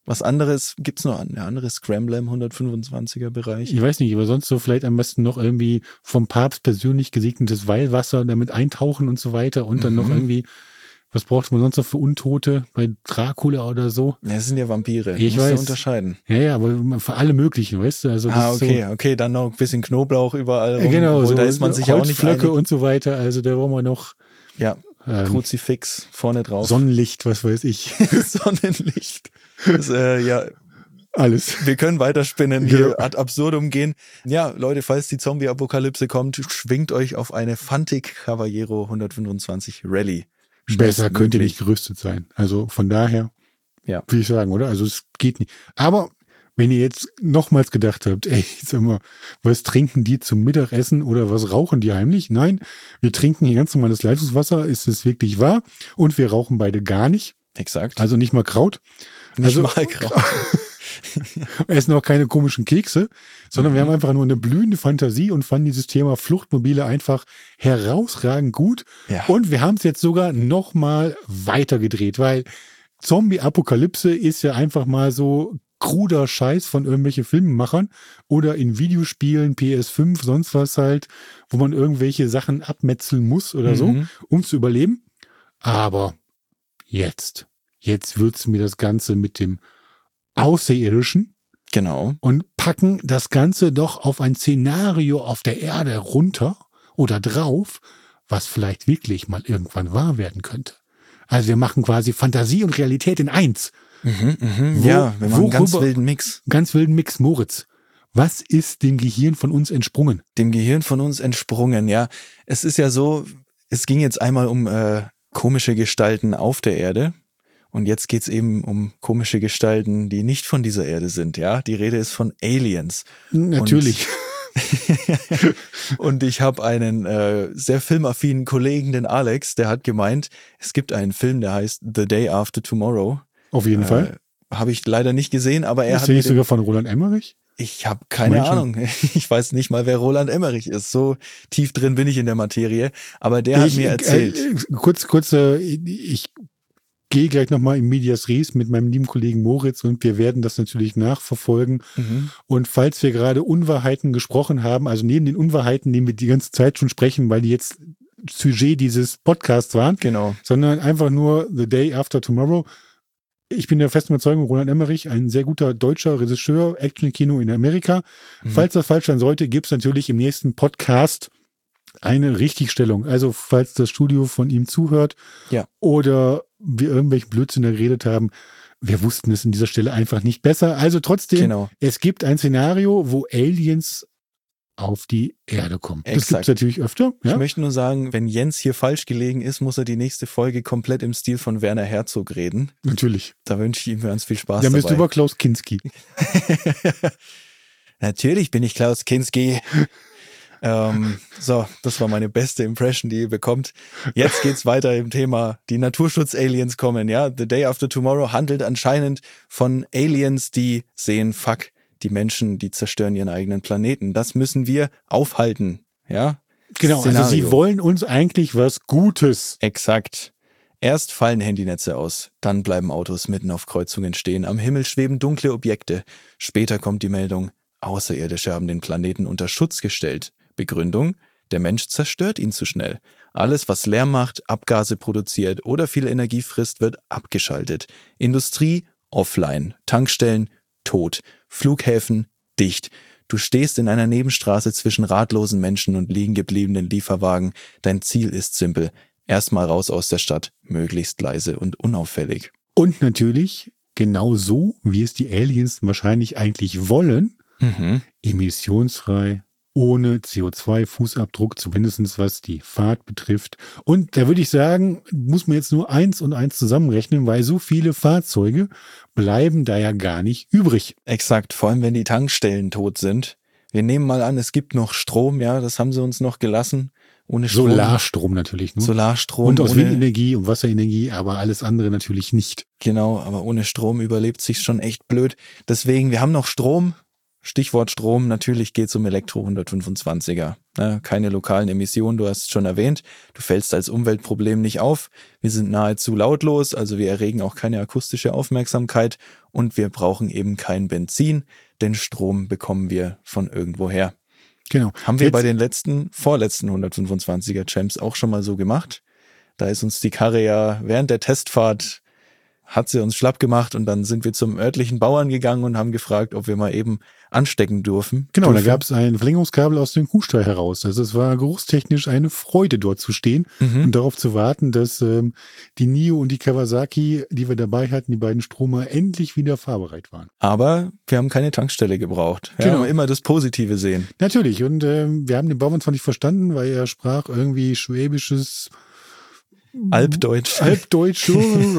Was anderes gibt's noch an, eine andere Scrambler im hundertfünfundzwanziger Bereich? Ich weiß nicht, aber sonst so vielleicht am besten noch irgendwie vom Papst persönlich gesegnetes Weihwasser, damit eintauchen und so weiter und dann Mhm. noch irgendwie, was braucht man sonst noch für Untote bei Dracula oder so? Ja, das sind ja Vampire. Ich Musst du weiß. unterscheiden. Ja, ja, aber für alle möglichen, weißt du? Also das Ah, ist okay, okay, dann noch ein bisschen Knoblauch überall so, rum. genau, Obwohl, so da ist man sich ja auch nicht Holzflöcke einig. und so weiter. Also da wollen wir noch Ja, ähm, Kruzifix vorne drauf. Sonnenlicht, was weiß ich, Sonnenlicht. Das, äh, ja, alles. wir können weiterspinnen, Genau. hier ad absurdum gehen. Ja, Leute, falls die Zombie-Apokalypse kommt, schwingt euch auf eine Fantic Caballero hundertfünfundzwanzig Rallye. Besser könnt ihr Schnellstmöglich. nicht gerüstet sein. Also von daher, Ja. würde ich sagen, oder? Also es geht nicht. Aber wenn ihr jetzt nochmals gedacht habt, ey, sag mal, was trinken die zum Mittagessen oder was rauchen die heimlich? Nein, wir trinken hier ganz normales Leitungswasser, ist es wirklich wahr? Und wir rauchen beide gar nicht, Exakt. also nicht mal Kraut. Nicht also- mal grau. essen auch keine komischen Kekse, sondern wir Mhm. haben einfach nur eine blühende Fantasie und fanden dieses Thema Fluchtmobile einfach herausragend gut. Ja. Und wir haben es jetzt sogar noch mal weitergedreht, weil Zombie-Apokalypse ist ja einfach mal so kruder Scheiß von irgendwelchen Filmemachern oder in Videospielen, P S fünf, sonst was halt, wo man irgendwelche Sachen abmetzeln muss oder so, Mhm. um zu überleben. Aber jetzt, jetzt würzen wir das Ganze mit dem Außerirdischen Genau. und packen das Ganze doch auf ein Szenario auf der Erde runter oder drauf, was vielleicht wirklich mal irgendwann wahr werden könnte. Also wir machen quasi Fantasie und Realität in eins. Mhm, mhm. Wo- ja, wir machen einen ganz worüber- wilden Mix. Ganz wilden Mix. Moritz, was ist dem Gehirn von uns entsprungen? Dem Gehirn von uns entsprungen, ja. Es ist ja so, es ging jetzt einmal um äh, komische Gestalten auf der Erde. Und jetzt geht's eben um komische Gestalten, die nicht von dieser Erde sind, ja. Die Rede ist von Aliens. Natürlich. Und ich habe einen äh, sehr filmaffinen Kollegen, den Alex, der hat gemeint, es gibt einen Film, der heißt The Day After Tomorrow. Auf jeden Fall. Äh, habe ich leider nicht gesehen, aber er Ist hat der mir nicht den, sogar von Roland Emmerich? ich habe keine Ich mein schon. Ahnung. Ich weiß nicht mal, wer Roland Emmerich ist. So tief drin bin ich in der Materie. Aber der hat ich, mir erzählt. Äh, kurz, kurz, äh, ich gehe gleich nochmal in Medias Res mit meinem lieben Kollegen Moritz und wir werden das natürlich nachverfolgen. Mhm. Und falls wir gerade Unwahrheiten gesprochen haben, also neben den Unwahrheiten, die wir die ganze Zeit schon sprechen, weil die jetzt Sujet dieses Podcasts waren, Genau. sondern einfach nur The Day After Tomorrow. Ich bin der festen Überzeugung, Roland Emmerich, ein sehr guter deutscher Regisseur, Action-Kino in Amerika. Mhm. Falls das falsch sein sollte, gibt es natürlich im nächsten Podcast eine Richtigstellung. Also falls das Studio von ihm zuhört Ja. oder wir irgendwelchen Blödsinn da geredet haben, wir wussten es an dieser Stelle einfach nicht besser. Also trotzdem, Genau. es gibt ein Szenario, wo Aliens auf die Erde kommen. Das Exakt. gibt es natürlich öfter. Ich Ja? möchte nur sagen, wenn Jens hier falsch gelegen ist, muss er die nächste Folge komplett im Stil von Werner Herzog reden. Natürlich. Da wünsche ich ihm ganz viel Spaß Dann bist du dabei. über Klaus Kinski. Natürlich bin ich Klaus Kinski. ähm, so, das war meine beste Impression, die ihr bekommt. Jetzt geht's weiter im Thema, die Naturschutz-Aliens kommen, ja. The Day After Tomorrow handelt anscheinend von Aliens, die sehen, fuck, die Menschen, die zerstören ihren eigenen Planeten. Das müssen wir aufhalten, ja. Genau, also Szenario. sie wollen uns eigentlich was Gutes. Exakt. Erst fallen Handynetze aus, dann bleiben Autos mitten auf Kreuzungen stehen, am Himmel schweben dunkle Objekte. Später kommt die Meldung, Außerirdische haben den Planeten unter Schutz gestellt. Begründung, der Mensch zerstört ihn zu schnell. Alles, was Lärm macht, Abgase produziert oder viel Energie frisst, wird abgeschaltet. Industrie, offline. Tankstellen, tot. Flughäfen, dicht. Du stehst in einer Nebenstraße zwischen ratlosen Menschen und liegen gebliebenen Lieferwagen. Dein Ziel ist simpel. Erstmal raus aus der Stadt, möglichst leise und unauffällig. Und natürlich, genau so, wie es die Aliens wahrscheinlich eigentlich wollen, Mhm. emissionsfrei, ohne C O zwei Fußabdruck, zumindest was die Fahrt betrifft. Und da würde ich sagen, muss man jetzt nur eins und eins zusammenrechnen, weil so viele Fahrzeuge bleiben da ja gar nicht übrig. Exakt, vor allem wenn die Tankstellen tot sind. Wir nehmen mal an, es gibt noch Strom, ja, das haben sie uns noch gelassen. Ohne Strom. Solarstrom natürlich nur. Solarstrom. Und aus ohne, Windenergie und Wasserenergie, aber alles andere natürlich nicht. Genau, aber ohne Strom überlebt sich schon echt blöd. Deswegen, wir haben noch Strom. Stichwort Strom, natürlich geht es um Elektro hundertfünfundzwanziger. Ja, keine lokalen Emissionen, du hast es schon erwähnt. Du fällst als Umweltproblem nicht auf. Wir sind nahezu lautlos, also wir erregen auch keine akustische Aufmerksamkeit und wir brauchen eben kein Benzin, denn Strom bekommen wir von irgendwoher. Genau. Haben wir Jetzt, bei den letzten, vorletzten hundertfünfundzwanziger Champs auch schon mal so gemacht. Da ist uns die Karre ja während der Testfahrt hat sie uns schlapp gemacht und dann sind wir zum örtlichen Bauern gegangen und haben gefragt, ob wir mal eben anstecken dürfen. Genau, dürfen. da gab es ein Verlängerungskabel aus dem Kuhstall heraus. Also es war geruchstechnisch eine Freude, dort zu stehen Mhm. und darauf zu warten, dass ähm, die Nio und die Kawasaki, die wir dabei hatten, die beiden Stromer, endlich wieder fahrbereit waren. Aber wir haben keine Tankstelle gebraucht. Ja, Genau. immer das Positive sehen. Natürlich, und ähm, wir haben den Bauern zwar nicht verstanden, weil er sprach irgendwie schwäbisches Albdeutsch. Halbdeutsch.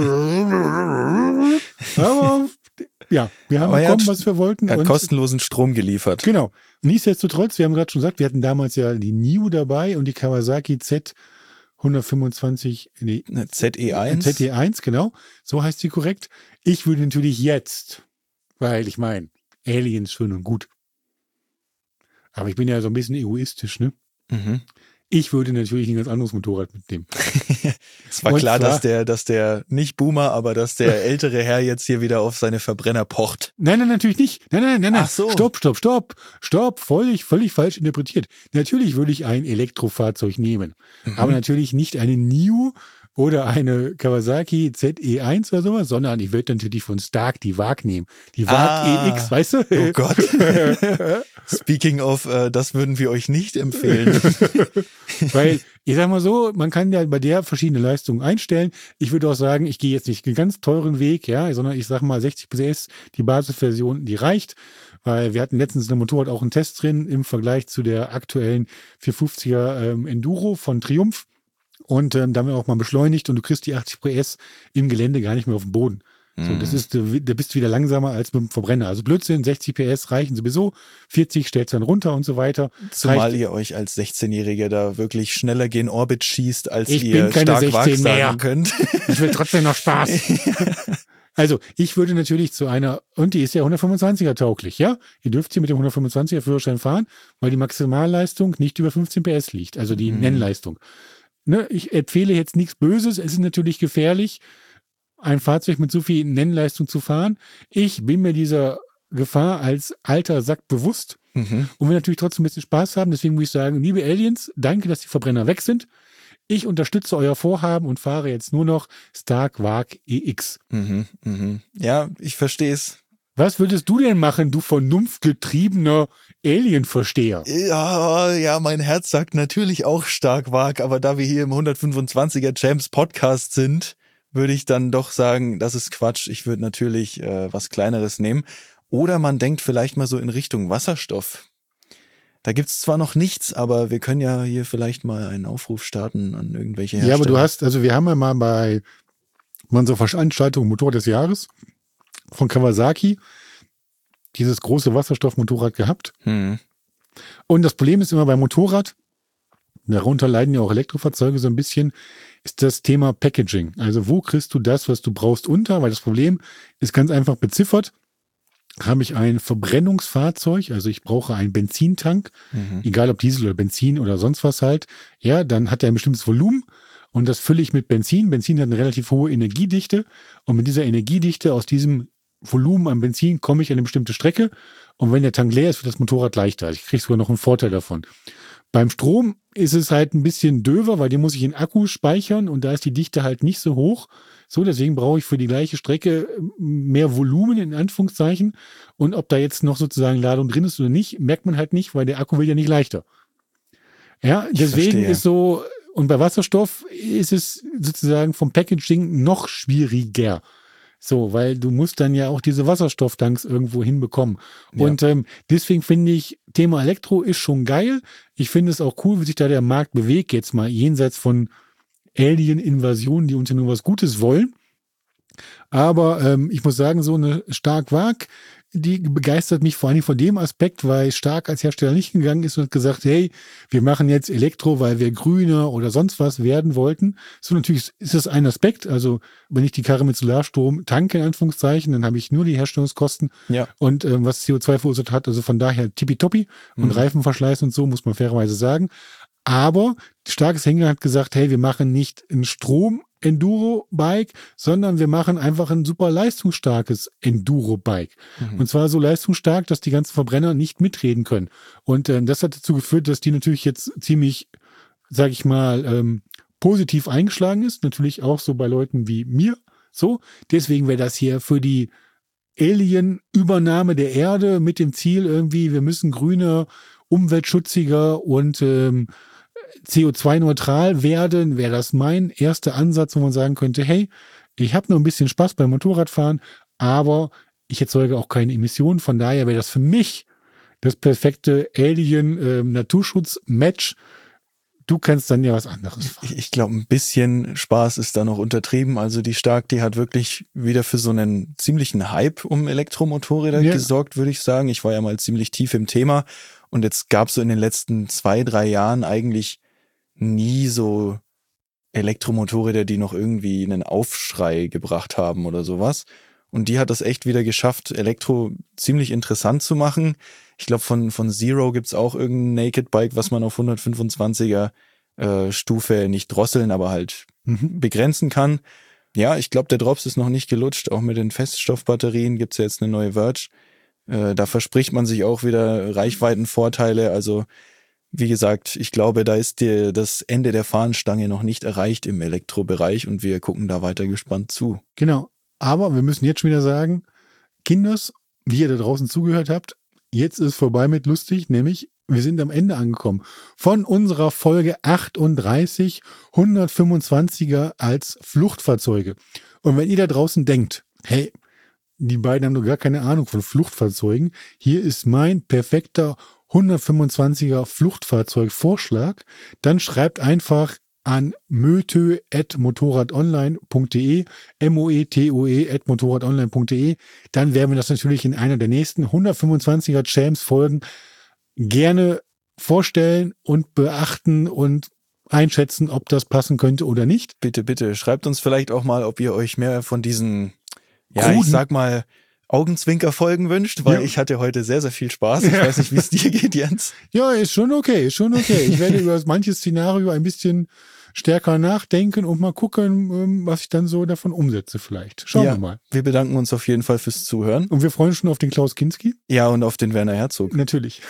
Aber ja, wir haben Aber er bekommen, hat- was wir wollten. Er hat und kostenlosen Strom geliefert. genau. Nichtsdestotrotz, wir haben gerade schon gesagt, wir hatten damals ja die Nio dabei und die Kawasaki Z hundertfünfundzwanzig, nee, Eine Z E eins. Z T eins, genau. So heißt sie korrekt. Ich würde natürlich jetzt, weil ich meine, Aliens schön und gut. Aber ich bin ja so ein bisschen egoistisch, ne? Mhm. Ich würde natürlich ein ganz anderes Motorrad mitnehmen. Es war Und klar, zwar- dass der, dass der nicht Boomer, aber dass der ältere Herr jetzt hier wieder auf seine Verbrenner pocht. Nein, nein, natürlich nicht. Nein, nein, nein, nein. Ach so. Stopp, stopp, stopp. Stopp. Völlig, völlig falsch interpretiert. Natürlich würde ich ein Elektrofahrzeug nehmen. Aber natürlich nicht eine Nio oder eine Kawasaki Z E eins oder sowas, sondern ich würde natürlich von Stark die Wag nehmen. Die Wag Ah. E X, weißt du? Oh Gott. Speaking of, äh, das würden wir euch nicht empfehlen. Weil, ich sag mal so, man kann ja bei der verschiedene Leistungen einstellen. Ich würde auch sagen, ich gehe jetzt nicht einen ganz teuren Weg, ja, sondern ich sag mal sechzig P S, die Basisversion, die reicht. Weil wir hatten letztens in dem Motorrad auch einen Test drin im Vergleich zu der aktuellen vierhundertfünfziger ähm, Enduro von Triumph. Und ähm, da haben wir auch mal beschleunigt und du kriegst die achtzig P S im Gelände gar nicht mehr auf den Boden. So, das ist, da bist du wieder langsamer als mit dem Verbrenner. Also Blödsinn, sechzig P S reichen sowieso, vierzig stellst dann runter und so weiter. Zumal Reicht- ihr euch als sechzehnjähriger da wirklich schneller gen Orbit schießt, als Ich ihr bin keine stark Wag sechzehn mehr. sagen könnt. Ich will trotzdem noch Spaß. Also, ich würde natürlich zu einer, und die ist ja hundertfünfundzwanziger tauglich, ja? Ihr dürft sie mit dem hundertfünfundzwanziger Führerschein fahren, weil die Maximalleistung nicht über fünfzehn P S liegt, also die Mhm. Nennleistung. Ne, ich empfehle jetzt nichts Böses, es ist natürlich gefährlich, ein Fahrzeug mit so viel Nennleistung zu fahren. Ich bin mir dieser Gefahr als alter Sack bewusst Mhm. und will natürlich trotzdem ein bisschen Spaß haben. Deswegen muss ich sagen, liebe Aliens, danke, dass die Verbrenner weg sind. Ich unterstütze euer Vorhaben und fahre jetzt nur noch Stark Wag E X. Mhm. Mhm. Ja, ich verstehe es. Was würdest du denn machen, du vernunftgetriebener Alien-Versteher? Ja, ja, mein Herz sagt natürlich auch stark Wag, aber da wir hier im hundertfünfundzwanziger Champs Podcast sind, würde ich dann doch sagen, das ist Quatsch. Ich würde natürlich äh, was Kleineres nehmen. Oder man denkt vielleicht mal so in Richtung Wasserstoff. Da gibt's zwar noch nichts, aber wir können ja hier vielleicht mal einen Aufruf starten an irgendwelche Hersteller. Ja, aber du hast, also wir haben ja mal bei unserer Veranstaltung Motorrad des Jahres von Kawasaki dieses große Wasserstoffmotorrad gehabt. Hm. Und das Problem ist immer beim Motorrad, darunter leiden ja auch Elektrofahrzeuge so ein bisschen, ist das Thema Packaging. Also wo kriegst du das, was du brauchst, unter? Weil das Problem ist ganz einfach beziffert. Habe ich ein Verbrennungsfahrzeug, also ich brauche einen Benzintank, Mhm. egal ob Diesel oder Benzin oder sonst was halt, ja, dann hat er ein bestimmtes Volumen und das fülle ich mit Benzin. Benzin hat eine relativ hohe Energiedichte und mit dieser Energiedichte aus diesem Volumen an Benzin komme ich an eine bestimmte Strecke und wenn der Tank leer ist, wird das Motorrad leichter. Ich kriege sogar noch einen Vorteil davon. Beim Strom ist es halt ein bisschen döver, weil den muss ich in Akku speichern und da ist die Dichte halt nicht so hoch. So, deswegen brauche ich für die gleiche Strecke mehr Volumen in Anführungszeichen. Und ob da jetzt noch sozusagen Ladung drin ist oder nicht, merkt man halt nicht, weil der Akku wird ja nicht leichter. Ja, Ich deswegen verstehe. ist so, und bei Wasserstoff ist es sozusagen vom Packaging noch schwieriger. So, weil du musst dann ja auch diese Wasserstofftanks irgendwo hinbekommen. Ja. Und ähm, deswegen finde ich, Thema Elektro ist schon geil. Ich finde es auch cool, wie sich da der Markt bewegt, jetzt mal jenseits von Alien-Invasionen, die uns ja nur was Gutes wollen. Aber ähm, ich muss sagen, so eine Stark Wag die begeistert mich vor allem von dem Aspekt, weil Stark als Hersteller nicht gegangen ist und hat gesagt, hey, wir machen jetzt Elektro, weil wir grüner oder sonst was werden wollten. So, natürlich ist das ein Aspekt. Also wenn ich die Karre mit Solarstrom tanke, in Anführungszeichen, dann habe ich nur die Herstellungskosten Ja. und ähm, was C O zwei verursacht hat. Also von daher tippitoppi und Mhm. Reifenverschleiß und so, muss man fairerweise sagen. Aber Starkes Hänger hat gesagt, hey, wir machen nicht ein Strom-Enduro-Bike, sondern wir machen einfach ein super leistungsstarkes Enduro-Bike. Mhm. Und zwar so leistungsstark, dass die ganzen Verbrenner nicht mitreden können. Und ähm, das hat dazu geführt, dass die natürlich jetzt ziemlich, sag ich mal, ähm, positiv eingeschlagen ist. Natürlich auch so bei Leuten wie mir. So, deswegen wäre das hier für die Alien-Übernahme der Erde mit dem Ziel irgendwie, wir müssen grüner, umweltschutziger und ähm, C O zwei neutral werden, wäre das mein erster Ansatz, wo man sagen könnte, hey, ich habe nur ein bisschen Spaß beim Motorradfahren, aber ich erzeuge auch keine Emissionen. Von daher wäre das für mich das perfekte Alien-Naturschutz-Match. Du kannst dann ja was anderes fahren. Ich glaube, ein bisschen Spaß ist da noch untertrieben. Also die Stark, die hat wirklich wieder für so einen ziemlichen Hype um Elektromotorräder Ja. gesorgt, würde ich sagen. Ich war ja mal ziemlich tief im Thema und jetzt gab es so in den letzten zwei, drei Jahren eigentlich nie so Elektromotorräder, die noch irgendwie einen Aufschrei gebracht haben oder sowas. Und die hat das echt wieder geschafft, Elektro ziemlich interessant zu machen. Ich glaube, von, von Zero gibt's auch irgendein Naked Bike, was man auf hundertfünfundzwanziger äh, Stufe nicht drosseln, aber halt Mhm. begrenzen kann. Ja, ich glaube, der Drops ist noch nicht gelutscht. Auch mit den Feststoffbatterien gibt's ja jetzt eine neue Verge. Äh, da verspricht man sich auch wieder Reichweitenvorteile. Also wie gesagt, ich glaube, da ist die, das Ende der Fahnenstange noch nicht erreicht im Elektrobereich und wir gucken da weiter gespannt zu. Genau. Aber wir müssen jetzt schon wieder sagen, Kinders, wie ihr da draußen zugehört habt, jetzt ist vorbei mit lustig, nämlich wir sind am Ende angekommen von unserer Folge achtunddreißig, hundertfünfundzwanziger als Fluchtfahrzeuge. Und wenn ihr da draußen denkt, hey, die beiden haben doch gar keine Ahnung von Fluchtfahrzeugen, hier ist mein perfekter hundertfünfundzwanziger Fluchtfahrzeugvorschlag, dann schreibt einfach an mötö at motorradonline punkt de, M O E T O E at motorradonline punkt de. Dann werden wir das natürlich in einer der nächsten hundertfünfundzwanziger Champs-Folgen gerne vorstellen und beachten und einschätzen, ob das passen könnte oder nicht. Bitte, bitte, schreibt uns vielleicht auch mal, ob ihr euch mehr von diesen, ja, Kruden. ich sag mal, Augenzwinker-Folgen wünscht, weil Ja. ich hatte heute sehr, sehr viel Spaß. Ich weiß nicht, wie es dir geht, Jens. Ja, ist schon okay, ist schon okay. Ich werde über manches Szenario ein bisschen stärker nachdenken und mal gucken, ähm, was ich dann so davon umsetze vielleicht. Schauen Ja, wir mal. Wir bedanken uns auf jeden Fall fürs Zuhören. Und wir freuen uns schon auf den Klaus Kinski. Ja, und auf den Werner Herzog. Natürlich.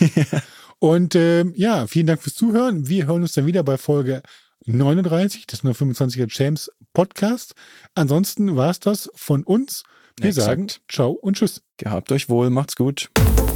Und ähm, ja, vielen Dank fürs Zuhören. Wir hören uns dann wieder bei Folge neununddreißig des hundertfünfundzwanziger Champs Podcast. Ansonsten war es das von uns. Wir Exakt. sagen Ciao und Tschüss. Gehabt euch wohl, macht's gut.